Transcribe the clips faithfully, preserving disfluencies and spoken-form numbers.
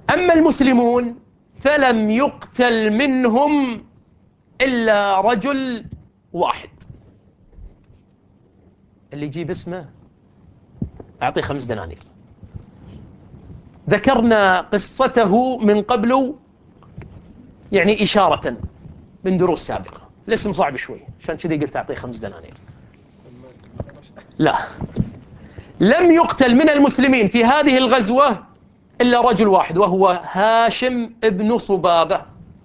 أما المسلمون فلم يقتل منهم إلا رجل واحد، اللي يجيب اسمه أعطيه خمس دنانير. ذكرنا قصته من قبل يعني إشارة من دروس سابقة. الاسم صعب شوي، عشان كذي قلت أعطيه خمس دنانير. لا، لم يقتل من المسلمين في هذه الغزوة إلا رجل واحد، وهو هاشم ابن صبابة.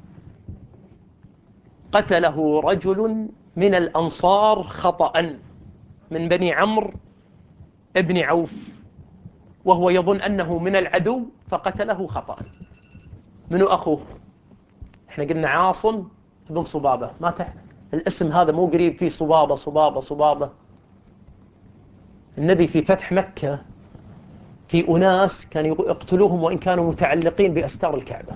قتله رجل من الأنصار خطأ من بني عمرو ابن عوف، وهو يظن أنه من العدو فقتله خطأ. منو أخوه؟ احنا قلنا عاصم بن صبابة. ما تح... الاسم هذا مو قريب فيه صبابة صبابة صبابة. النبي في فتح مكة في أناس كانوا يقتلوهم وإن كانوا متعلقين بأستار الكعبة.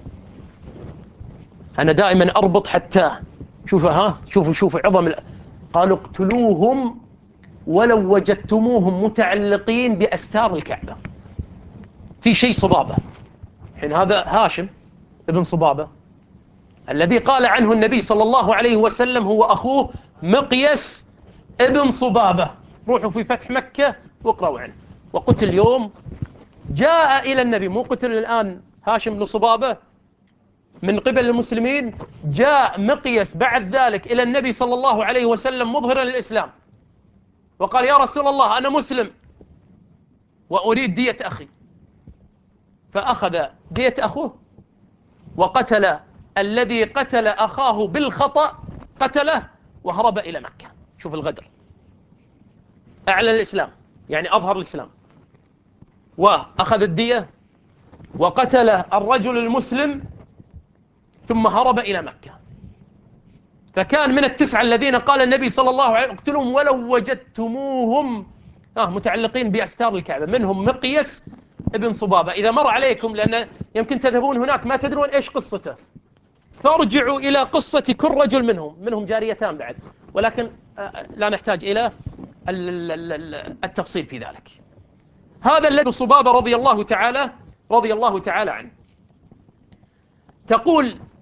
أنا دائما أربط حتى شوفوا ها شوفوا شوفوا عظم ال... قالوا اقتلوهم ولو وجدتموهم متعلقين بأستار الكعبة. في شيء صبابة. حين هذا هاشم ابن صبابة الذي قال عنه النبي صلى الله عليه وسلم هو أخوه مقيس ابن صبابة. روحوا في فتح مكة واقرأوا عنه. وقتل اليوم، جاء إلى النبي، مو قتل الآن هاشم بن صبابة من قبل المسلمين، جاء مقيس بعد ذلك إلى النبي صلى الله عليه وسلم مظهرا للإسلام، وقال يا رسول الله أنا مسلم وأريد دية أخي. فأخذ دية أخوه وقتل الذي قتل أخاه بالخطأ، قتله وهرب إلى مكة. شوف الغدر، أعلن الإسلام يعني أظهر الإسلام، وأخذ الدية وقتل الرجل المسلم ثم هرب إلى مكة. فكان من التسعة الذين قال النبي صلى الله عليه وسلم اقتلوهم ولو وجدتموهم آه متعلقين بأستار الكعبة، منهم مقيس ابن صبابة. إذا مر عليكم، لأن يمكن تذهبون هناك ما تدرون إيش قصته، فارجعوا إلى قصة كل رجل منهم. منهم جاريتان بعد، ولكن لا نحتاج إلى التفصيل في ذلك. هذا الذي صبابة رضي الله تعالى رضي الله تعالى عنه. تقول